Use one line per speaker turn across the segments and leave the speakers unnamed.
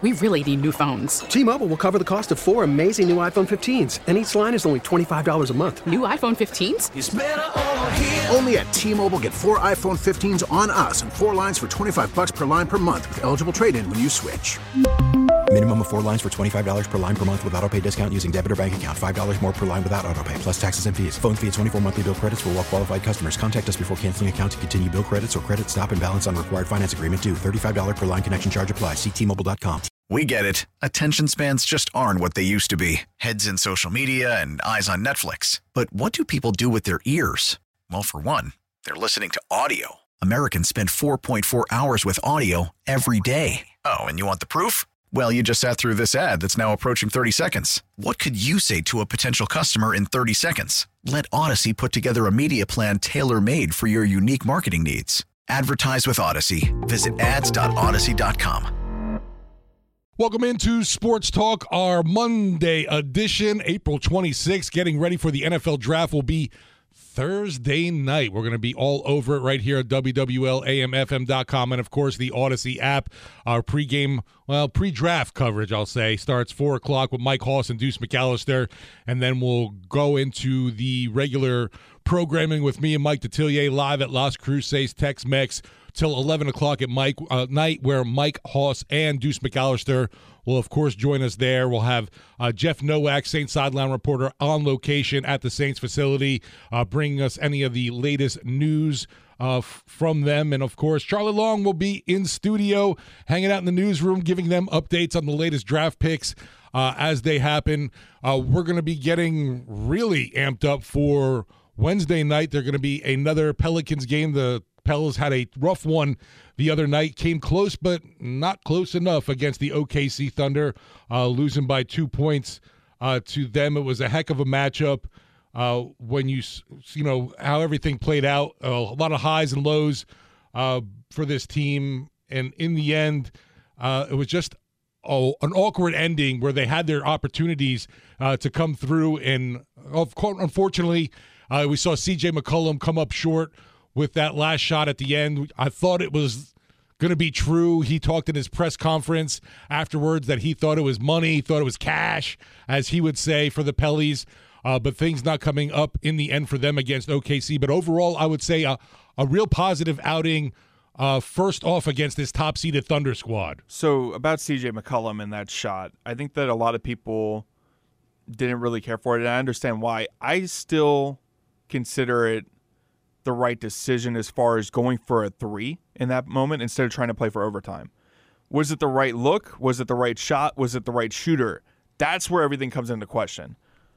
We really need new phones.
T-Mobile will cover the cost of 4 amazing new iPhone 15s, and each line is only $25 a month.
New iPhone 15s?
It's better over here.
Only at T-Mobile, get 4 iPhone 15s on us and 4 lines for $25 per line per month with eligible trade-in when you switch.
Minimum of 4 lines for $25 per line per month with autopay discount using debit or bank account. $5 more per line without autopay, plus taxes and fees. Phone fee at 24 monthly bill credits for well-qualified customers. Contact us before canceling account to continue bill credits or credit stop and balance on required finance agreement due. $35 per line connection charge applies. See T-Mobile.com.
We get it. Attention spans just aren't what they used to be. Heads in social media and eyes on Netflix. But what do people do with their ears? Well, for one, they're listening to audio. Americans spend 4.4 hours with audio every day. Oh, and you want the proof? Well, you just sat through this ad that's now approaching 30 seconds. What could you say to a potential customer in 30 seconds? Let Odyssey put together a media plan tailor-made for your unique marketing needs. Advertise with Odyssey. Visit ads.odyssey.com.
Welcome into Sports Talk, our Monday edition, April 26th. Getting ready for the NFL Draft will be Thursday night. We're going to be all over it right here at WWLAMFM.com and, of course, the Odyssey app. Our pre-draft coverage, I'll say, starts 4 o'clock with Mike Hoss and Deuce McAllister, and then we'll go into the regular programming with me and Mike Detillier live at Las Cruces Tex-Mex till 11 o'clock at night, where Mike Hoss and Deuce McAllister will, of course, join us there. We'll have Jeff Nowak, Saints sideline reporter, on location at the Saints facility, bringing us any of the latest news from them. And, of course, Charlie Long will be in studio, hanging out in the newsroom, giving them updates on the latest draft picks as they happen. We're going to be getting really amped up for Wednesday night. They're going to be another Pelicans game. The Pels had a rough one the other night, came close but not close enough against the OKC Thunder, losing by 2 points to them. It was a heck of a matchup when you know how everything played out. A lot of highs and lows for this team, and in the end, it was just an awkward ending where they had their opportunities to come through, and unfortunately, we saw C.J. McCollum come up short with that last shot at the end. I thought it was going to be true. He talked in his press conference afterwards that he thought it was money, thought it was cash, as he would say, for the Pellies. But things not coming up in the end for them against OKC. But overall, I would say a real positive outing, first off, against this top-seeded Thunder squad.
So about C.J. McCollum and that shot, I think that a lot of people didn't really care for it, and I understand why. I still consider it the right decision as far as going for a 3 in that moment instead of trying to play for overtime. Was it the right look? Was it the right shot? Was it the right shooter? That's where everything comes into question.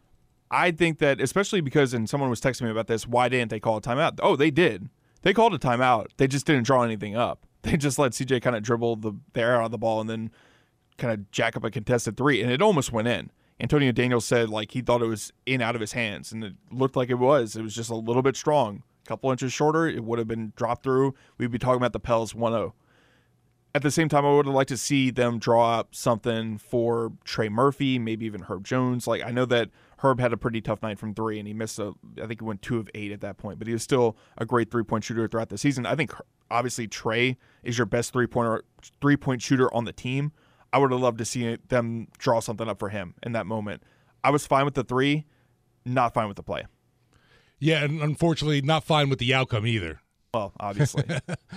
I think that, especially because, and someone was texting me about this, why didn't they call a timeout? Oh, they did. They called a timeout. They just didn't draw anything up. They just let CJ kind of dribble the air out of the ball and then kind of jack up a contested 3, and it almost went in. Antonio Daniels said he thought it was in out of his hands, and it looked like it was. It was just a little bit strong. A couple inches shorter, it would have been dropped through. We'd be talking about the Pels 1-0. At the same time, I would have liked to see them draw up something for Trey Murphy, maybe even Herb Jones. I know that Herb had a pretty tough night from 3, and he missed I think he went 2 of 8 at that point, but he was still a great three-point shooter throughout the season. I think, obviously, Trey is your best three-point shooter on the team. I would have loved to see them draw something up for him in that moment. I was fine with the 3, not fine with the play.
Yeah, and unfortunately not fine with the outcome either.
Well, obviously.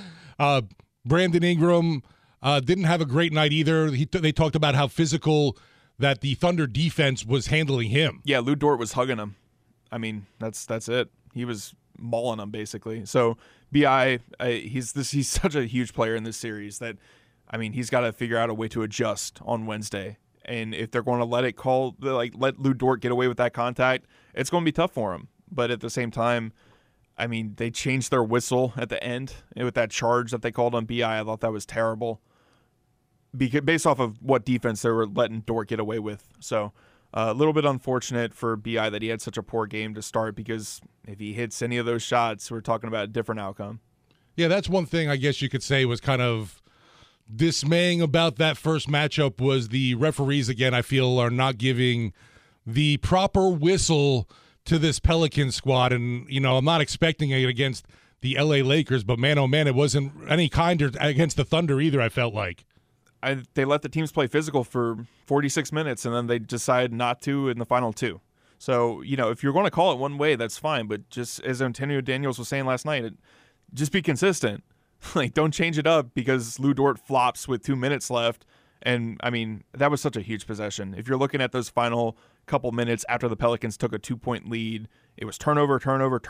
Brandon Ingram didn't have a great night either. They talked about how physical that the Thunder defense was handling him.
Yeah, Lou Dort was hugging him. I mean, that's it. He was mauling him, basically. So, B.I., he's such a huge player in this series that, I mean, he's got to figure out a way to adjust on Wednesday. And if they're going to let Lou Dort get away with that contact, it's going to be tough for him. But at the same time, I mean, they changed their whistle at the end with that charge that they called on B.I. I thought that was terrible based off of what defense they were letting Dort get away with. So a little bit unfortunate for B.I. that he had such a poor game to start, because if he hits any of those shots, we're talking about a different outcome.
Yeah, that's one thing I guess you could say was kind of dismaying about that first matchup was the referees, again, I feel, are not giving the proper whistle to this Pelican squad. And, I'm not expecting it against the LA Lakers, but man, oh man, it wasn't any kinder against the Thunder either, I felt like.
they let the teams play physical for 46 minutes, and then they decide not to in the final 2. So, if you're going to call it one way, that's fine. But just as Antonio Daniels was saying last night, just be consistent. Like, don't change it up because Lou Dort flops with 2 minutes left. And, that was such a huge possession. If you're looking at those final couple minutes after the Pelicans took a 2-point lead, it was turnover,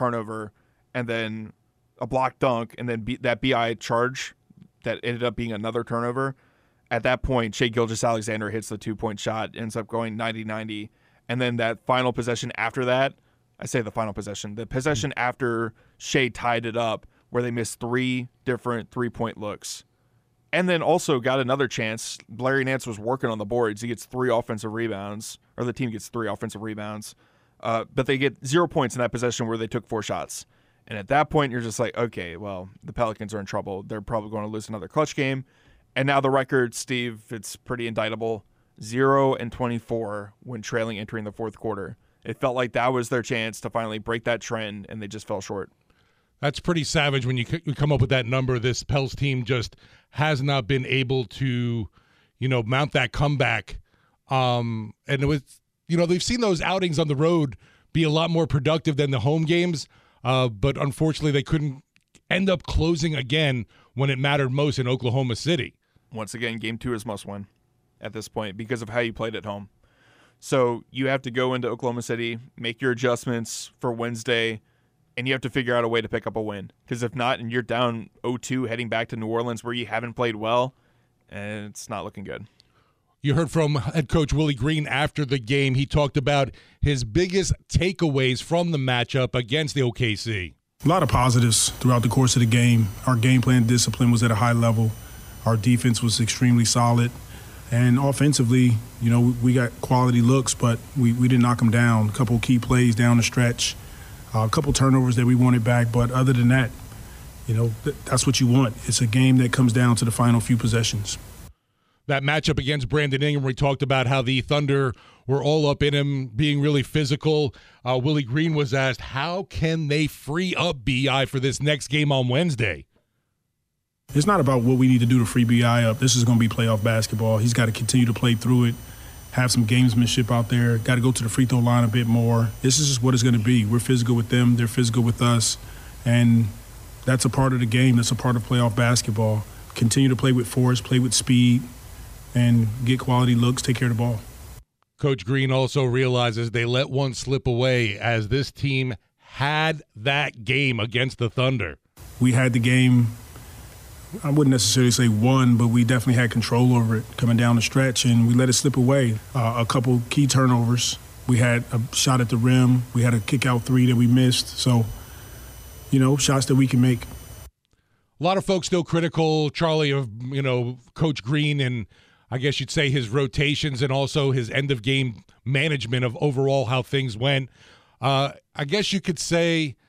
and then a block dunk, and then that BI charge that ended up being another turnover. At that point, Shai Gilgeous-Alexander hits the 2-point shot, ends up going 90-90. And then that final possession after that, the possession after Shai tied it up, where they missed 3 different 3-point looks. And then also got another chance. Larry Nance was working on the boards. He gets 3 offensive rebounds, or the team gets 3 offensive rebounds. But they get 0 points in that possession where they took 4 shots. And at that point, you're just like, okay, well, the Pelicans are in trouble. They're probably going to lose another clutch game. And now the record, Steve, it's pretty indictable. 0-24 when trailing entering the fourth quarter. It felt like that was their chance to finally break that trend, and they just fell short.
That's pretty savage when you come up with that number. This Pels team just has not been able to, mount that comeback. And it was, they've seen those outings on the road be a lot more productive than the home games. But unfortunately, they couldn't end up closing again when it mattered most in Oklahoma City.
Once again, game 2 is must win at this point because of how you played at home. So you have to go into Oklahoma City, make your adjustments for Wednesday, and you have to figure out a way to pick up a win. Because if not, and you're down 0-2 heading back to New Orleans where you haven't played well, and it's not looking good.
You heard from head coach Willie Green after the game. He talked about his biggest takeaways from the matchup against the OKC.
A lot of positives throughout the course of the game. Our game plan discipline was at a high level. Our defense was extremely solid. And offensively, we got quality looks, but we didn't knock them down. A couple key plays down the stretch, a couple turnovers that we wanted back. But other than that, that's what you want. It's a game that comes down to the final few possessions.
That matchup against Brandon Ingram, we talked about how the Thunder were all up in him, being really physical. Willie Green was asked, how can they free up BI for this next game on Wednesday?
It's not about what we need to do to free BI up. This is going to be playoff basketball. He's got to continue to play through it, have some gamesmanship out there, got to go to the free throw line a bit more. This is just what it's going to be. We're physical with them. They're physical with us. And that's a part of the game. That's a part of playoff basketball. Continue to play with force, play with speed, and get quality looks, take care of the ball.
Coach Green also realizes they let one slip away as this team had that game against the Thunder.
We had the game, I wouldn't necessarily say won, but we definitely had control over it coming down the stretch, and we let it slip away. A couple key turnovers. We had a shot at the rim. We had a kick-out 3 that we missed. So, shots that we can make.
A lot of folks still critical, Charlie, of, Coach Green and I guess you'd say his rotations and also his end-of-game management of overall how things went. I guess you could say,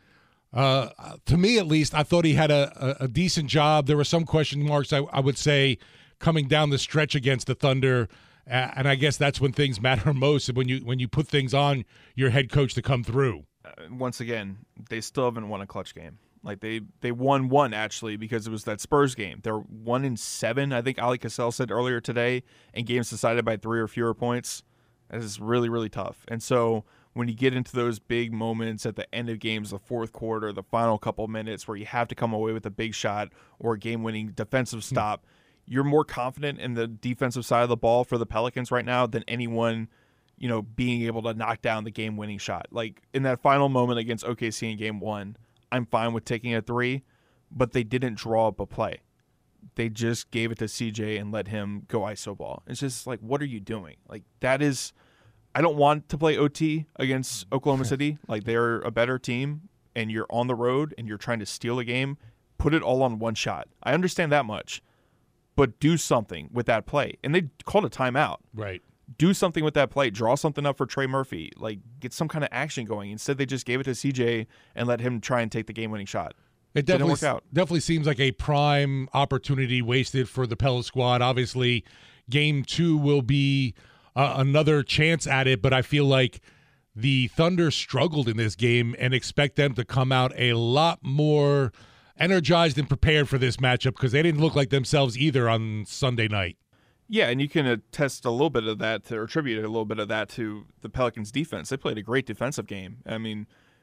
to me at least, I thought he had a decent job. There were some question marks, I would say, coming down the stretch against the Thunder, and I guess that's when things matter most, when you put things on your head coach to come through.
Once again, they still haven't won a clutch game. Like they won one actually because it was that Spurs game. They're 1-7, I think Ali Cassell said earlier today, and games decided by 3 or fewer points. That is really, really tough. And so when you get into those big moments at the end of games, the fourth quarter, the final couple minutes where you have to come away with a big shot or a game-winning defensive stop, you're more confident in the defensive side of the ball for the Pelicans right now than anyone, being able to knock down the game-winning shot. Like in that final moment against OKC in Game 1, I'm fine with taking a 3, but they didn't draw up a play. They just gave it to CJ and let him go iso ball. It's just like, what are you doing? Like, that is – I don't want to play OT against Oklahoma City. Like, they're a better team, and you're on the road, and you're trying to steal a game. Put it all on one shot. I understand that much, but do something with that play. And they called a timeout.
Right.
Do something with that play. Draw something up for Trey Murphy. Like, get some kind of action going. Instead, they just gave it to CJ and let him try and take the game-winning shot.
It
didn't work out.
Definitely seems like a prime opportunity wasted for the Pels squad. Obviously, Game 2 will be another chance at it, but I feel like the Thunder struggled in this game and expect them to come out a lot more energized and prepared for this matchup because they didn't look like themselves either on Sunday night.
Yeah, and you can attest a little bit of that, or attribute a little bit of that to the Pelicans' defense. They played a great defensive game. I mean,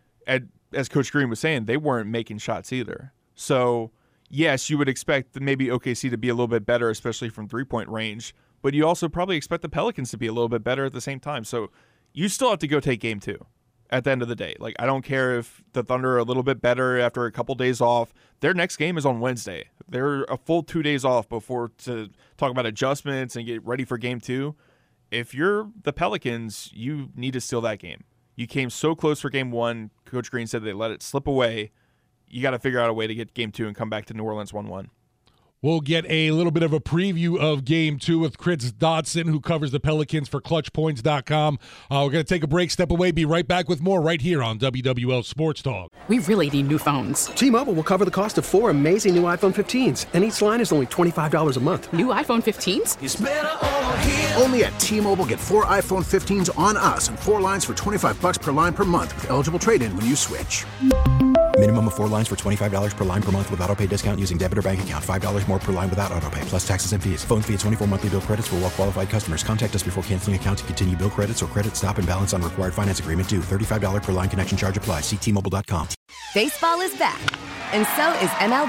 as Coach Green was saying, they weren't making shots either. So, yes, you would expect maybe OKC to be a little bit better, especially from three-point range, but you also probably expect the Pelicans to be a little bit better at the same time. So you still have to go take game 2 at the end of the day. Like, I don't care if the Thunder are a little bit better after a couple days off. Their next game is on Wednesday. They're a full 2 days off before to talk about adjustments and get ready for game 2. If you're the Pelicans, you need to steal that game. You came so close for game 1. Coach Green said they let it slip away. You got to figure out a way to get game 2 and come back to New Orleans 1-1.
We'll get a little bit of a preview of Game 2 with Chris Dodson, who covers the Pelicans for ClutchPoints.com. We're going to take a break, step away, be right back with more right here on WWL Sports Talk.
We really need new phones.
T-Mobile will cover the cost of 4 amazing new iPhone 15s, and each line is only $25 a month.
New iPhone 15s?
It's better over here. Only at T-Mobile, get 4 iPhone 15s on us and 4 lines for $25 per line per month with eligible trade-in when you switch.
Minimum of 4 lines for $25 per line per month with autopay discount using debit or bank account. $5 more per line without autopay, plus taxes and fees. Phone fee at 24 monthly bill credits for well-qualified customers. Contact us before canceling account to continue bill credits or credit stop and balance on required finance agreement due. $35 per line connection charge applies. See T-Mobile.com.
Baseball is back, and so is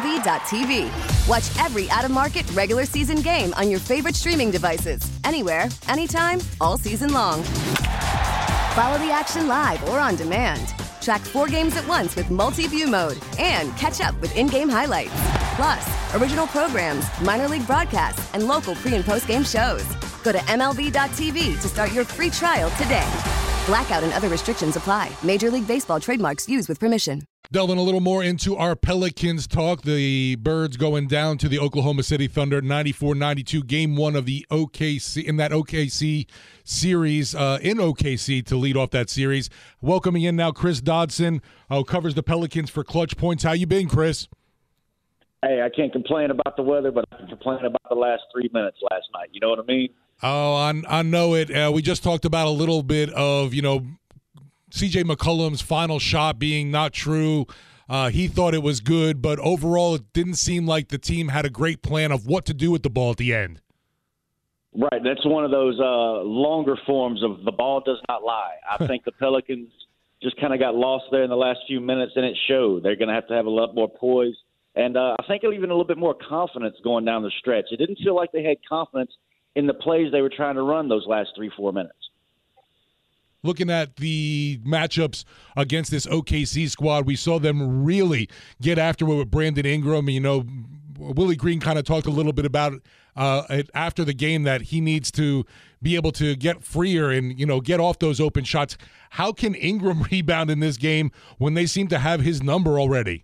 MLB.tv. Watch every out-of-market regular season game on your favorite streaming devices. Anywhere, anytime, all season long. Follow the action live or on demand. Track 4 games at once with multi-view mode and catch up with in-game highlights. Plus, original programs, minor league broadcasts, and local pre- and post-game shows. Go to MLB.tv to start your free trial today. Blackout and other restrictions apply. Major League Baseball trademarks used with permission.
Delving a little more into our Pelicans talk, the Birds going down to the Oklahoma City Thunder, 94-92, game 1 of the OKC, in that OKC series, in OKC to lead off that series. Welcoming in now Chris Dodson, who covers the Pelicans for Clutch Points. How you been, Chris?
Hey, I can't complain about the weather, but I can complain about the last 3 minutes last night. You know what I mean?
Oh, I know it. We just talked about a little bit of, C.J. McCollum's final shot being not true. He thought it was good, but overall it didn't seem like the team had a great plan of what to do with the ball at the end.
Right. That's one of those longer forms of the ball does not lie. I think the Pelicans just kind of got lost there in the last few minutes, and it showed. They're going to have a lot more poise. And I think even a little bit more confidence going down the stretch. It didn't feel like they had confidence in the plays they were trying to run those last 3-4 minutes.
Looking at the matchups against this OKC squad, we saw them really get after it with Brandon Ingram. Willie Green kind of talked a little bit about it after the game that he needs to be able to get freer and, get off those open shots. How can Ingram rebound in this game when they seem to have his number already?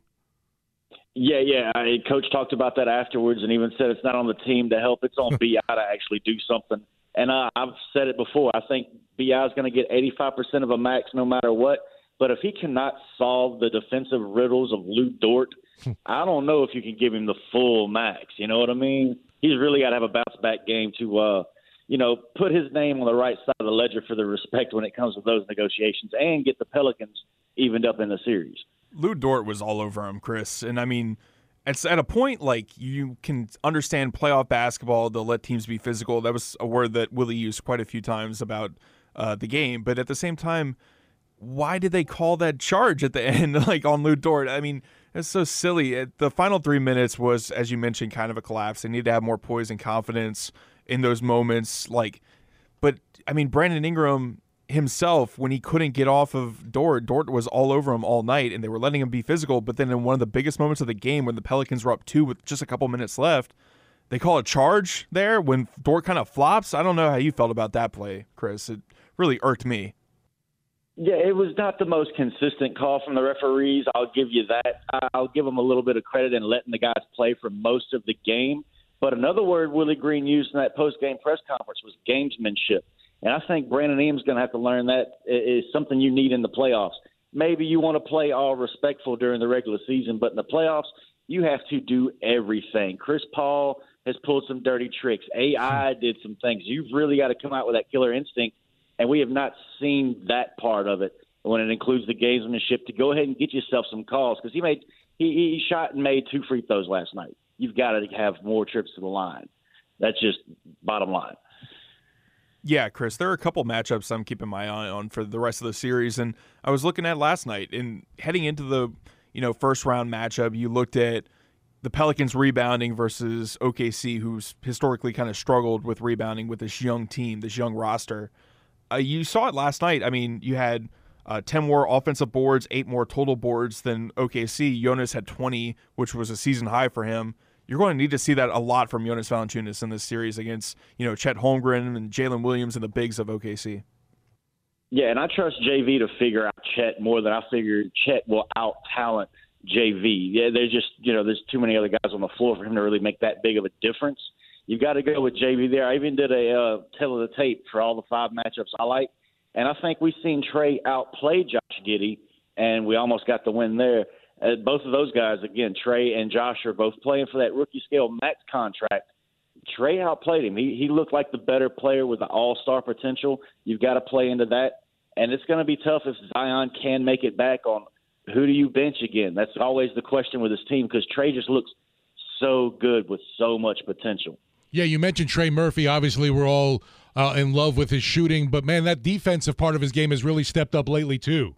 Yeah. Coach talked about that afterwards and even said it's not on the team to help. It's on B.I. to actually do something. And I've said it before. I think B.I. is going to get 85% of a max no matter what. But if he cannot solve the defensive riddles of Lou Dort, I don't know if you can give him the full max. You know what I mean? He's really got to have a bounce-back game to, put his name on the right side of the ledger for the respect when it comes to those negotiations and get the Pelicans evened up in the series.
Lou Dort was all over him, Chris. And, I mean, it's at a point like you can understand playoff basketball. They'll let teams be physical. That was a word that Willie used quite a few times about the game. But at the same time, why did they call that charge at the end, like on Lou Dort? I mean, it's so silly. The final 3 minutes was, as you mentioned, kind of a collapse. They need to have more poise and confidence in those moments. But I mean, Brandon Ingram himself, when he couldn't get off of Dort was all over him all night, and they were letting him be physical. But then in one of the biggest moments of the game, when the Pelicans were up 2 with just a couple minutes left, they call a charge there when Dort kind of flops. I don't know how you felt about that play, Chris. It really irked me.
Yeah, it was not the most consistent call from the referees. I'll give you that. I'll give them a little bit of credit in letting the guys play for most of the game. But another word Willie Green used in that post-game press conference was gamesmanship. And I think Brandon Ingram's going to have to learn that is something you need in the playoffs. Maybe you want to play all respectful during the regular season, but in the playoffs, you have to do everything. Chris Paul has pulled some dirty tricks. AI did some things. You've really got to come out with that killer instinct, and we have not seen that part of it when it includes the gamesmanship to go ahead and get yourself some calls, because he shot and made 2 free throws last night. You've got to have more trips to the line. That's just bottom line.
Yeah, Chris, there are a couple matchups I'm keeping my eye on for the rest of the series, and I was looking at last night, and heading into the first round matchup, you looked at the Pelicans rebounding versus OKC, who's historically kind of struggled with rebounding with this young team, this young roster. You saw it last night. I mean, you had 10 more offensive boards, 8 more total boards than OKC. Jonas had 20, which was a season high for him. You're going to need to see that a lot from Jonas Valanciunas in this series against, Chet Holmgren and Jalen Williams and the bigs of OKC.
Yeah, and I trust JV to figure out Chet more than I figure Chet will out-talent JV. Yeah, there's just, there's too many other guys on the floor for him to really make that big of a difference. You've got to go with JV there. I even did a tail of the tape for all the 5 matchups I like, and I think we've seen Trey outplay Josh Giddey, and we almost got the win there. Both of those guys, again, Trey and Josh are both playing for that rookie scale max contract. Trey outplayed him. He looked like the better player with the all-star potential. You've got to play into that. And it's going to be tough if Zion can make it back on who do you bench again. That's always the question with his team because Trey just looks so good with so much potential.
Yeah, you mentioned Trey Murphy. Obviously, we're all in love with his shooting. But, man, that defensive part of his game has really stepped up lately, too.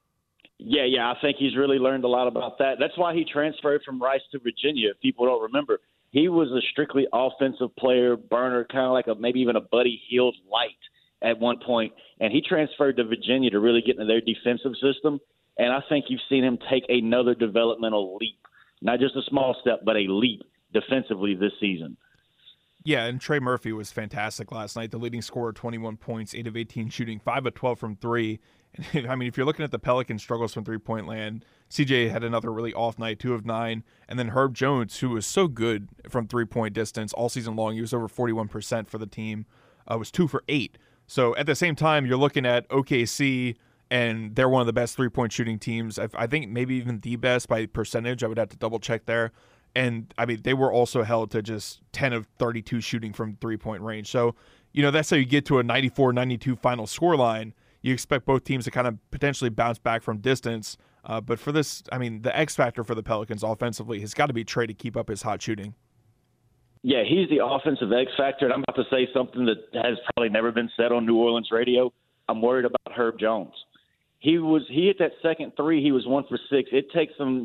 Yeah, I think he's really learned a lot about that. That's why he transferred from Rice to Virginia. If people don't remember, he was a strictly offensive player, burner, kind of like maybe even a Buddy Hield light at one point, and he transferred to Virginia to really get into their defensive system. And I think you've seen him take another developmental leap, not just a small step, but a leap defensively this season.
Yeah, and Trey Murphy was fantastic last night. The leading scorer, 21 points, 8 of 18 shooting, 5 of 12 from 3. And, I mean, if you're looking at the Pelicans' struggles from three-point land, CJ had another really off night, 2 of 9. And then Herb Jones, who was so good from three-point distance all season long, he was over 41% for the team, was 2 for 8. So at the same time, you're looking at OKC, and they're one of the best three-point shooting teams. I think maybe even the best by percentage. I would have to double-check there. And, I mean, they were also held to just 10 of 32 shooting from three-point range. So, that's how you get to a 94-92 final scoreline. You expect both teams to kind of potentially bounce back from distance. But for this, I mean, the X factor for the Pelicans offensively has got to be Trey to keep up his hot shooting.
Yeah, he's the offensive X factor. And I'm about to say something that has probably never been said on New Orleans radio. I'm worried about Herb Jones. He hit that second three. He was 1 for 6. It takes some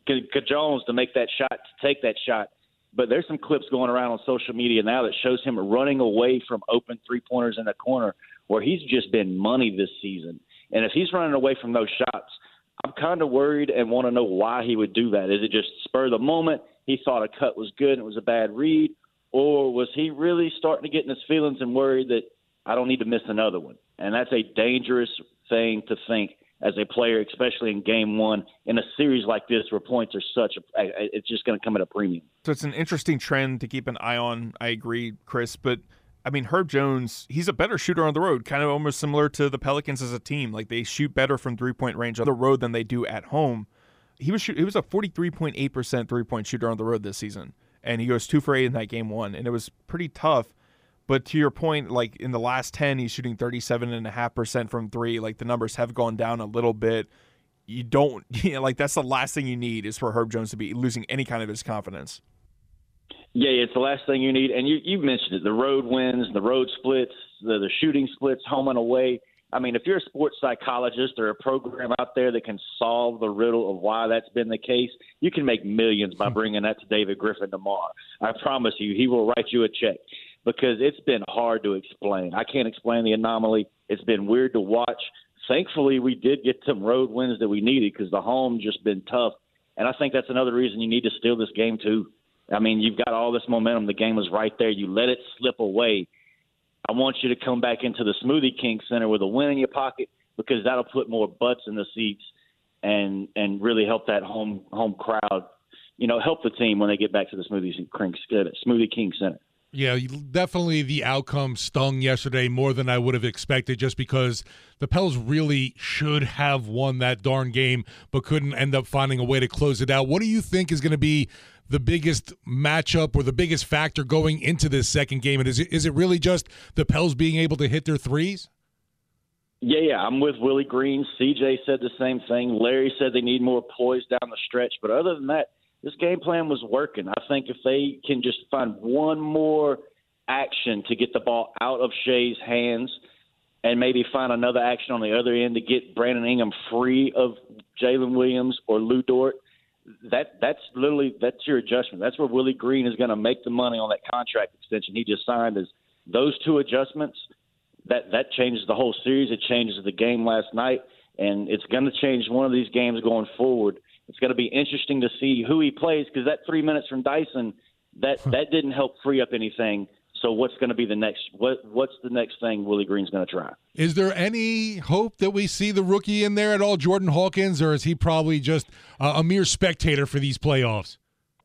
Jones to make that shot, to take that shot. But there's some clips going around on social media now that shows him running away from open three-pointers in the corner where he's just been money this season. And if he's running away from those shots, I'm kind of worried and want to know why he would do that. Is it just spur of the moment? He thought a cut was good and it was a bad read? Or was he really starting to get in his feelings and worried that I don't need to miss another one? And that's a dangerous thing to think as a player, especially in game one, in a series like this where points are it's just going to come at a premium.
So it's an interesting trend to keep an eye on. I agree, Chris, but I mean, Herb Jones, he's a better shooter on the road, kind of almost similar to the Pelicans as a team. Like they shoot better from three-point range on the road than they do at home. He was a 43.8% three-point shooter on the road this season, and he goes 2 for 8 in that game one, and it was pretty tough. But to your point, like in the last 10, he's shooting 37.5% from 3. Like the numbers have gone down a little bit. That's the last thing you need is for Herb Jones to be losing any kind of his confidence.
Yeah, it's the last thing you need. And you mentioned it, the road wins, the road splits, the shooting splits, home and away. I mean, if you're a sports psychologist or a program out there that can solve the riddle of why that's been the case, you can make millions by bringing that to David Griffin tomorrow. I promise you, he will write you a check because it's been hard to explain. I can't explain the anomaly. It's been weird to watch. Thankfully, we did get some road wins that we needed because the home just been tough. And I think that's another reason you need to steal this game too. I mean, you've got all this momentum. The game was right there. You let it slip away. I want you to come back into the Smoothie King Center with a win in your pocket because that'll put more butts in the seats and really help that home crowd, help the team when they get back to the Smoothie King Center.
Yeah, definitely the outcome stung yesterday more than I would have expected just because the Pels really should have won that darn game but couldn't end up finding a way to close it out. What do you think is going to be the biggest matchup or the biggest factor going into this second game? And is it really just the Pels being able to hit their threes?
Yeah, I'm with Willie Green. CJ said the same thing. Larry said they need more poise down the stretch. But other than that, this game plan was working. I think if they can just find one more action to get the ball out of Shea's hands and maybe find another action on the other end to get Brandon Ingram free of Jalen Williams or Lou Dort, that's your adjustment. That's where Willie Green is going to make the money on that contract extension he just signed. Is those two adjustments that changes the whole series. It changes the game last night, and it's going to change one of these games going forward. It's going to be interesting to see who he plays, because that 3 minutes from Dyson, that didn't help free up anything. So what's going to be the next? What's the next thing Willie Green's going to try?
Is there any hope that we see the rookie in there at all, Jordan Hawkins, or is he probably just a mere spectator for these playoffs?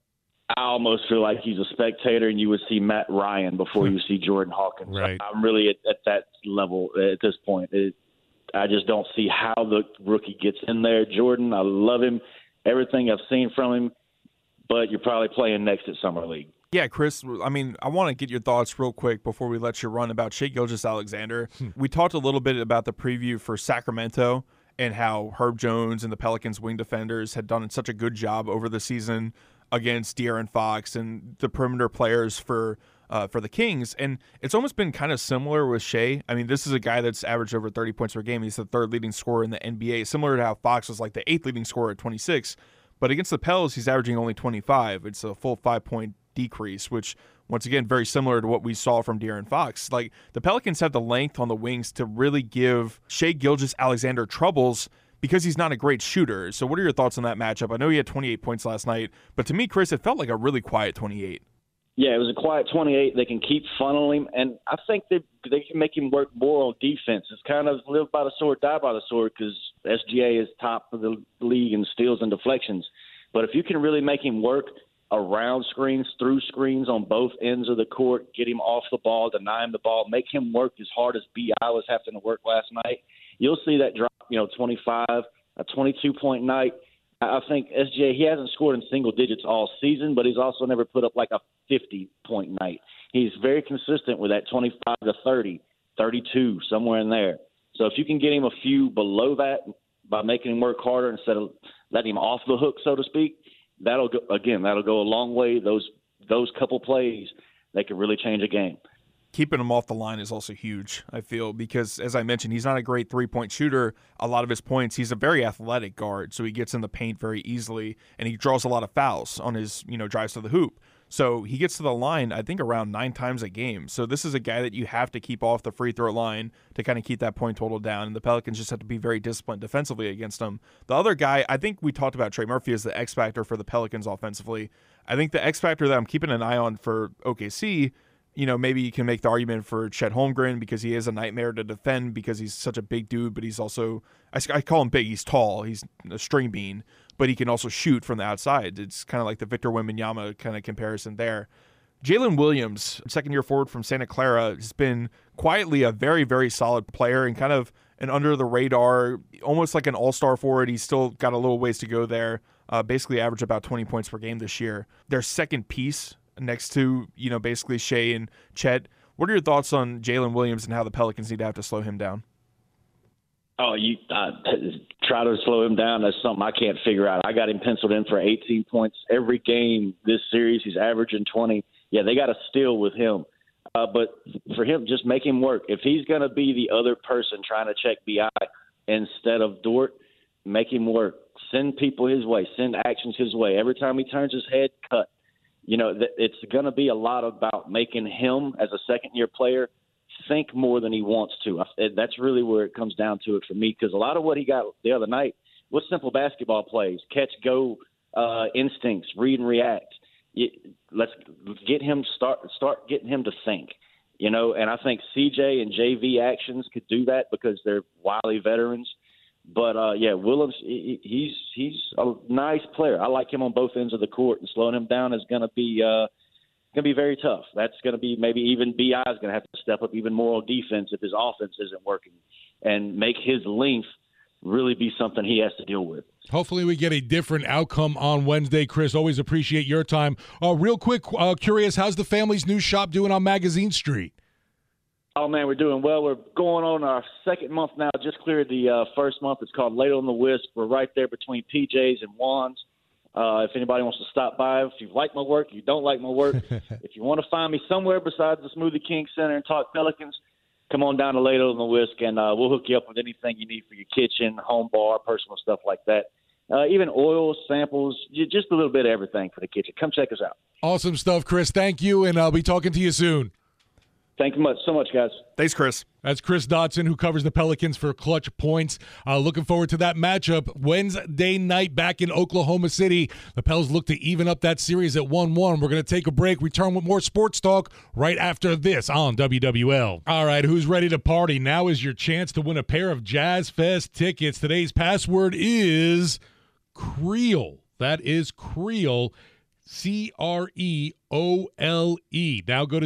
I almost feel like he's a spectator, and you would see Matt Ryan before you see Jordan Hawkins.
Right.
I'm really at that level at this point. I just don't see how the rookie gets in there. Jordan, I love him, everything I've seen from him, but you're probably playing next at Summer League.
Yeah, Chris, I mean, I want to get your thoughts real quick before we let you run about Shai Gilgeous-Alexander. We talked a little bit about the preview for Sacramento and how Herb Jones and the Pelicans wing defenders had done such a good job over the season against De'Aaron Fox and the perimeter players for the Kings. And it's almost been kind of similar with Shai. I mean, this is a guy that's averaged over 30 points per game. He's the third leading scorer in the NBA, similar to how Fox was like the eighth leading scorer at 26. But against the Pels, he's averaging only 25. It's a full 5-point decrease, which, once again, very similar to what we saw from De'Aaron Fox. Like, the Pelicans have the length on the wings to really give Shai Gilgeous-Alexander troubles because he's not a great shooter. So what are your thoughts on that matchup? I know he had 28 points last night, but to me, Chris, it felt like a really quiet 28.
Yeah, it was a quiet 28. They can keep funneling him, and I think they can make him work more on defense. It's kind of live by the sword, die by the sword, because SGA is top of the league in steals and deflections. But if you can really make him work around screens, through screens on both ends of the court, get him off the ball, deny him the ball, make him work as hard as B.I. was having to work last night, you'll see that drop, 25, a 22-point night. I think SGA, he hasn't scored in single digits all season, but he's also never put up like a 50-point night. He's very consistent with that 25 to 30, 32, somewhere in there. So if you can get him a few below that by making him work harder instead of letting him off the hook, so to speak, that'll go a long way. Those couple plays, they could really change a game.
Keeping him off the line is also huge, I feel, because, as I mentioned, he's not a great three-point shooter. A lot of his points, he's a very athletic guard, so he gets in the paint very easily, and he draws a lot of fouls on his, drives to the hoop. So he gets to the line, I think, around 9 times a game. So this is a guy that you have to keep off the free throw line to kind of keep that point total down, and the Pelicans just have to be very disciplined defensively against him. The other guy, I think we talked about Trey Murphy as the X factor for the Pelicans offensively. I think the X factor that I'm keeping an eye on for OKC, maybe you can make the argument for Chet Holmgren because he is a nightmare to defend because he's such a big dude, but he's also, I call him big, he's tall, he's a string bean, but he can also shoot from the outside. It's kind of like the Victor Wembanyama kind of comparison there. Jalen Williams, second-year forward from Santa Clara, has been quietly a very, very solid player and kind of an under-the-radar, almost like an all-star forward. He's still got a little ways to go there, basically averaged about 20 points per game this year. Their second piece next to, basically Shai and Chet. What are your thoughts on Jalen Williams and how the Pelicans need to have to slow him down?
Oh, you try to slow him down. That's something I can't figure out. I got him penciled in for 18 points every game this series. He's averaging 20. Yeah, they got to steal with him. But for him, just make him work. If he's going to be the other person trying to check B.I. instead of Dort, make him work. Send people his way. Send actions his way. Every time he turns his head, cut. It's going to be a lot about making him, as a second-year player, think more than he wants to. That's really where it comes down to it for me, because a lot of what he got the other night was simple basketball plays, catch, go, instincts, read and react. Let's get him start getting him to think, and I think CJ and JV actions could do that because they're wily veterans. But Williams, he's a nice player. I like him on both ends of the court, and slowing him down is going to be very tough. That's going to be maybe even B.I. is going to have to step up even more on defense if his offense isn't working, and make his length really be something he has to deal with.
Hopefully we get a different outcome on Wednesday, Chris. Always appreciate your time. Real quick, curious, how's the family's new shop doing on Magazine Street?
Oh, man, we're doing well. We're going on our second month now. Just cleared the first month. It's called Late on the Wisp. We're right there between PJ's and Juan's. If anybody wants to stop by, if you like my work, you don't like my work, if you want to find me somewhere besides the Smoothie King Center and talk Pelicans, come on down to Lato and the Whisk, and we'll hook you up with anything you need for your kitchen, home bar, personal stuff like that. Even oils, samples, just a little bit of everything for the kitchen. Come check us out.
Awesome stuff, Chris. Thank you, and I'll be talking to you soon.
Thank you so much, guys.
Thanks, Chris.
That's Chris Dotson, who covers the Pelicans for Clutch Points. Looking forward to that matchup Wednesday night back in Oklahoma City. The Pels look to even up that series at 1-1. We're going to take a break, return with more sports talk right after this on WWL. All right, who's ready to party? Now is your chance to win a pair of Jazz Fest tickets. Today's password is Creole. That is Creole. Creole. Now go to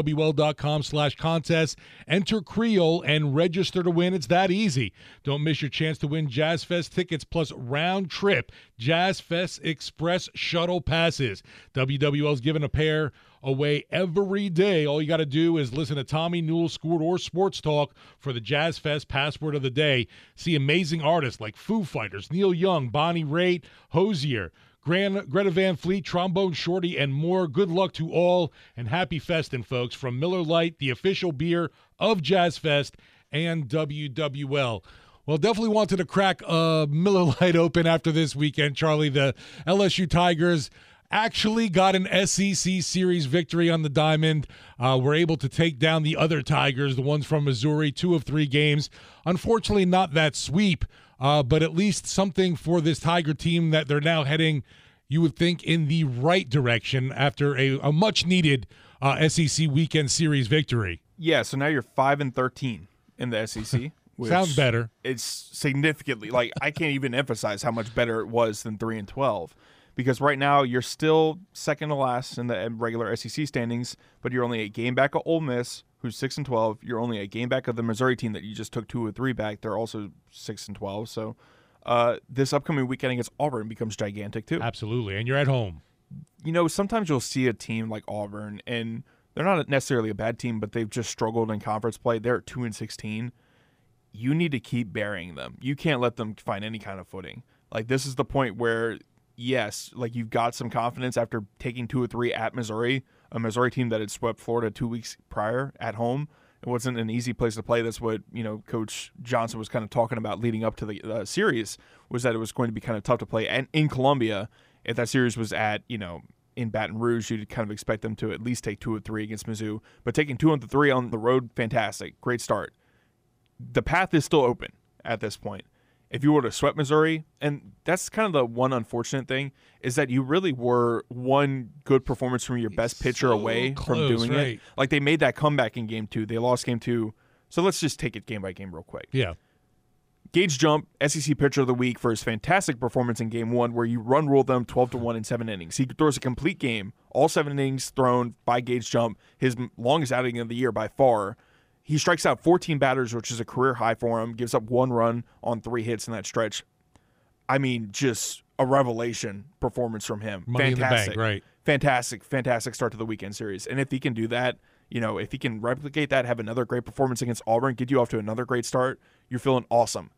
WWL.com/contest, enter Creole, and register to win. It's that easy. Don't miss your chance to win Jazz Fest tickets plus round trip Jazz Fest Express shuttle passes. WWL's giving a pair away every day. All you got to do is listen to Tommy Newell, Scoot, or Sports Talk for the Jazz Fest password of the day. See amazing artists like Foo Fighters, Neil Young, Bonnie Raitt, Hozier, Greta Van Fleet, Trombone Shorty, and more. Good luck to all, and happy festin', folks, from Miller Lite, the official beer of Jazz Fest and WWL. Well, definitely wanted to crack Miller Lite open after this weekend, Charlie. The LSU Tigers actually got an SEC Series victory on the diamond. Were able to take down the other Tigers, the ones from Missouri, 2 of 3 games. Unfortunately, not that sweep. But at least something for this Tiger team that they're now heading, you would think, in the right direction after a much-needed SEC Weekend Series victory.
Yeah, so now you're 5-13 in the SEC. Which
sounds better.
It's significantly, like, I can't even emphasize how much better it was than 3-12. Because right now you're still second to last in the regular SEC standings, but you're only a game back of Ole Miss, who's 6-12. You're only a game back of the Missouri team that you just took 2 or 3 back. They're also 6-12. So this upcoming weekend against Auburn becomes gigantic too.
Absolutely, and you're at home.
You know, sometimes you'll see a team like Auburn, and they're not necessarily a bad team, but they've just struggled in conference play. They're at 2-16. You need to keep burying them. You can't let them find any kind of footing. Like, this is the point where, yes, like, you've got some confidence after taking 2 or 3 at Missouri, a Missouri team that had swept Florida 2 weeks prior at home. It wasn't an easy place to play. That's what, you know, Coach Johnson was kind of talking about leading up to the series, was that it was going to be kind of tough to play. And in Columbia, if that series was at, you know, in Baton Rouge, you'd kind of expect them to at least take 2 or 3 against Mizzou. But taking 2 of 3 on the road, fantastic. Great start. The path is still open at this point. If you were to sweep Missouri, and that's kind of the one unfortunate thing, is that you really were one good performance from your best pitcher away from doing it. Like, they made that comeback in Game 2. They lost Game 2. So let's just take it game by game real quick.
Yeah.
Gage Jump, SEC Pitcher of the Week for his fantastic performance in Game 1, where you run-ruled them 12-1 in 7 innings. He throws a complete game, all 7 innings thrown by Gage Jump, his longest outing of the year by far. He strikes out 14 batters, which is a career high for him, gives up 1 run on 3 hits in that stretch. I mean, just a revelation performance from him.
Money
fantastic.
in the bank, right?
Fantastic start to the weekend series. And if he can do that, you know, if he can replicate that, have another great performance against Auburn, get you off to another great start, you're feeling awesome.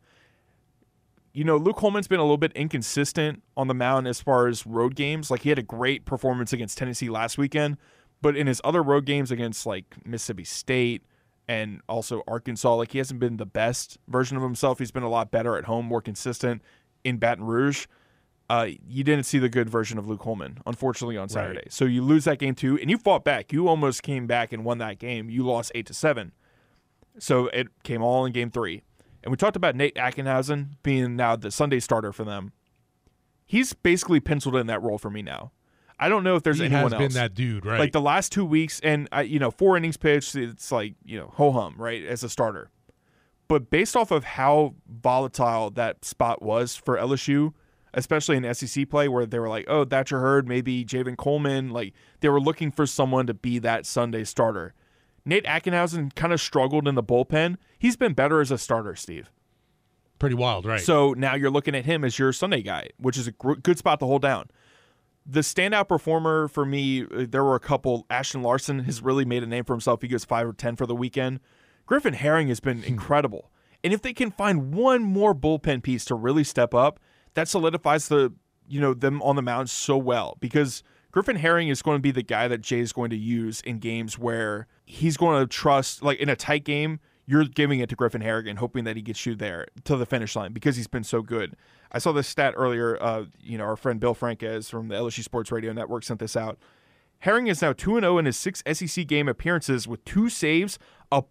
You know, Luke Holman's been a little bit inconsistent on the mound as far as road games. Like, he had a great performance against Tennessee last weekend, but in his other road games against, like, Mississippi State and also Arkansas, like, he hasn't been the best version of himself. He's been a lot better at home, more consistent in Baton Rouge. You didn't see the good version of Luke Holman, unfortunately, on Saturday. Right. So you lose that game too, and you fought back. You almost came back and won that game. You lost 8-7. So it came all in Game 3. And we talked about Nate Ackenhausen being now the Sunday starter for them. He's basically penciled in that role for me now. I don't know if there's anyone else.
He has been that dude, right?
Like, the last 2 weeks, and 4 innings pitched, it's like, ho-hum, right, as a starter. But based off of how volatile that spot was for LSU, especially in SEC play, where they were like, oh, Thatcher Hurd, maybe Javen Coleman, like, they were looking for someone to be that Sunday starter. Nate Ackenhausen kind of struggled in the bullpen. He's been better as a starter, Steve.
Pretty wild, right?
So now you're looking at him as your Sunday guy, which is a good spot to hold down. The standout performer for me, there were a couple. Ashton Larson has really made a name for himself. He goes 5 or 10 for the weekend. Griffin Herring has been incredible. And if they can find one more bullpen piece to really step up, that solidifies the them on the mound so well, because Griffin Herring is going to be the guy that Jay is going to use in games where he's going to trust, like in a tight game, you're giving it to Griffin Herring and hoping that he gets you there to the finish line because he's been so good. I saw this stat earlier. Our friend Bill Franquez from the LSU Sports Radio Network sent this out. Herring is now 2-0 in his 6 SEC game appearances with 2 saves, a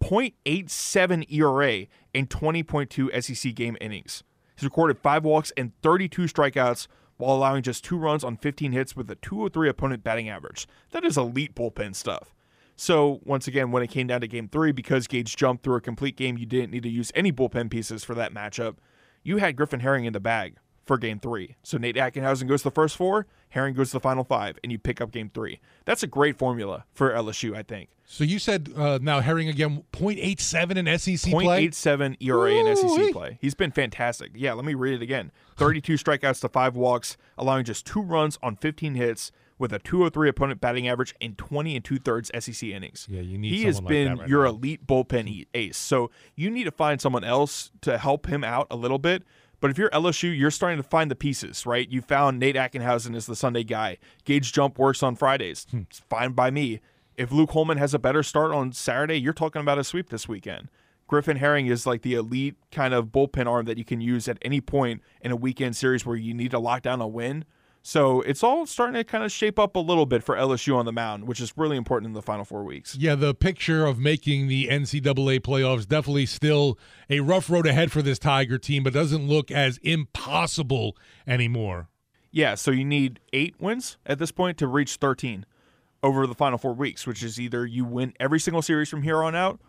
.87 ERA, and 20.2 SEC game innings. He's recorded 5 walks and 32 strikeouts while allowing just 2 runs on 15 hits with a .203 opponent batting average. That is elite bullpen stuff. So, once again, when it came down to Game 3, because Gage jumped through a complete game, you didn't need to use any bullpen pieces for that matchup. You had Griffin Herring in the bag for Game 3. So Nate Ackenhausen goes to the first 4, Herring goes to the final 5, and you pick up Game 3. That's a great formula for LSU, I think.
So you said now Herring again, .87 in SEC play?
.87 ERA in SEC play. He's been fantastic. Yeah, let me read it again. 32 strikeouts to 5 walks, allowing just 2 runs on 15 hits with a .203 opponent batting average and 20 2/3 SEC innings.
Yeah, you need
he has
someone
been
like that right
your
now.
elite bullpen ace. So you need to find someone else to help him out a little bit. But if you're LSU, you're starting to find the pieces, right? You found Nate Ackenhausen as the Sunday guy. Gage Jump works on Fridays. It's fine by me. If Luke Holman has a better start on Saturday, you're talking about a sweep this weekend. Griffin Herring is like the elite kind of bullpen arm that you can use at any point in a weekend series where you need to lock down a win. So it's all starting to kind of shape up a little bit for LSU on the mound, which is really important in the final 4 weeks.
Yeah, the picture of making the NCAA playoffs definitely still a rough road ahead for this Tiger team, but doesn't look as impossible anymore.
Yeah, so you need 8 wins at this point to reach 13 over the final 4 weeks, which is either you win every single series from here on out,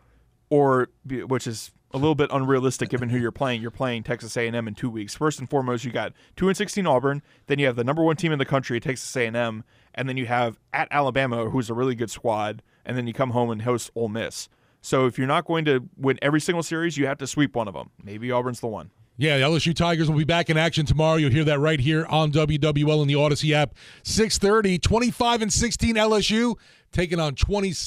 or which is a little bit unrealistic given who you're playing. You're playing Texas A&M in 2 weeks. First and foremost, you got 2-16 Auburn. Then you have the number 1 team in the country, Texas A&M, and then you have at Alabama, who's a really good squad, and then you come home and host Ole Miss. So if you're not going to win every single series, you have to sweep one of them. Maybe Auburn's the one.
Yeah, the LSU Tigers will be back in action tomorrow. You'll hear that right here on WWL in the Odyssey app. 6:30, 25-16 LSU taking on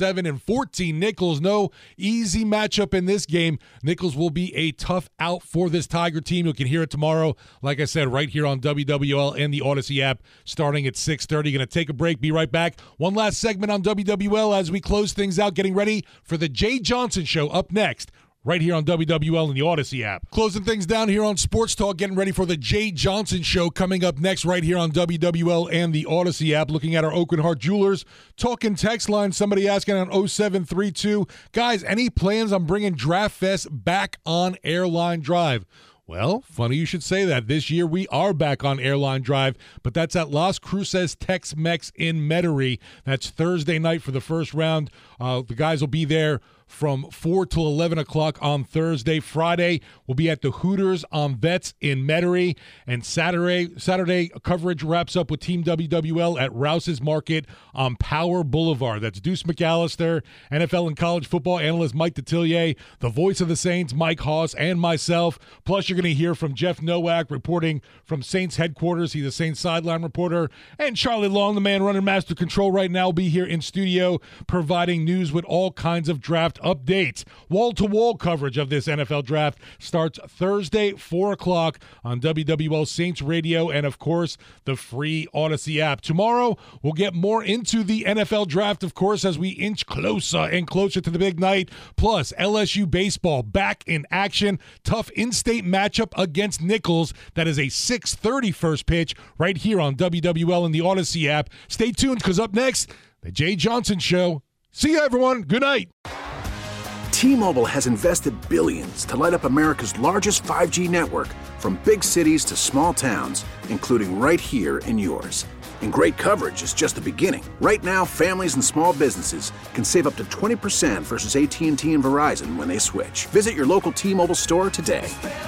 27-14 Nichols. No easy matchup in this game. Nichols will be a tough out for this Tiger team. You can hear it tomorrow, like I said, right here on WWL and the Odyssey app starting at 6:30. Going to take a break. Be right back. One last segment on WWL as we close things out, getting ready for the Jay Johnson Show up next. Right here on WWL and the Odyssey app. Closing things down here on Sports Talk, getting ready for the Jay Johnson Show coming up next right here on WWL and the Odyssey app. Looking at our Oakland Heart Jewelers talking text line. Somebody asking on 0732. Guys, any plans on bringing Draft Fest back on Airline Drive? Well, funny you should say that. This year we are back on Airline Drive, but that's at Las Cruces Tex-Mex in Metairie. That's Thursday night for the first round. The guys will be there from 4 till 11 o'clock on Thursday. Friday, we'll be at the Hooters on Vets in Metairie. And Saturday coverage wraps up with Team WWL at Rouse's Market on Power Boulevard. That's Deuce McAllister, NFL and college football analyst Mike Detillier, the voice of the Saints, Mike Haas, and myself. Plus, you're going to hear from Jeff Nowak reporting from Saints headquarters. He's a Saints sideline reporter. And Charlie Long, the man running Master Control right now, will be here in studio providing news with all kinds of draft updates. Wall-to-wall coverage of this NFL draft starts Thursday, 4 o'clock on WWL Saints Radio and, of course, the free Odyssey app. Tomorrow, we'll get more into the NFL draft, of course, as we inch closer and closer to the big night. Plus, LSU baseball back in action. Tough in-state matchup against Nichols. That is a 6:30 first pitch right here on WWL and the Odyssey app. Stay tuned because up next, the Jay Johnson Show. See you, everyone. Good night.
T-Mobile has invested billions to light up America's largest 5G network, from big cities to small towns, including right here in yours. And great coverage is just the beginning. Right now, families and small businesses can save up to 20% versus AT&T and Verizon when they switch. Visit your local T-Mobile store today.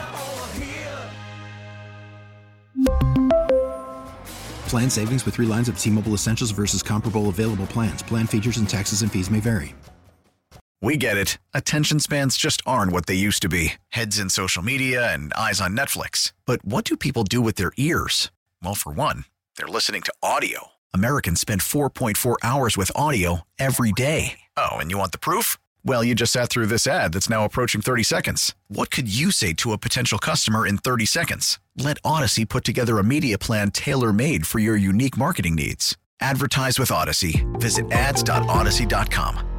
Plan savings with 3 lines of T-Mobile Essentials versus comparable available plans. Plan features and taxes and fees may vary.
We get it. Attention spans just aren't what they used to be. Heads in social media and eyes on Netflix. But what do people do with their ears? Well, for one, they're listening to audio. Americans spend 4.4 hours with audio every day. Oh, and you want the proof? Well, you just sat through this ad that's now approaching 30 seconds. What could you say to a potential customer in 30 seconds? Let Odyssey put together a media plan tailor-made for your unique marketing needs. Advertise with Odyssey. Visit ads.odyssey.com.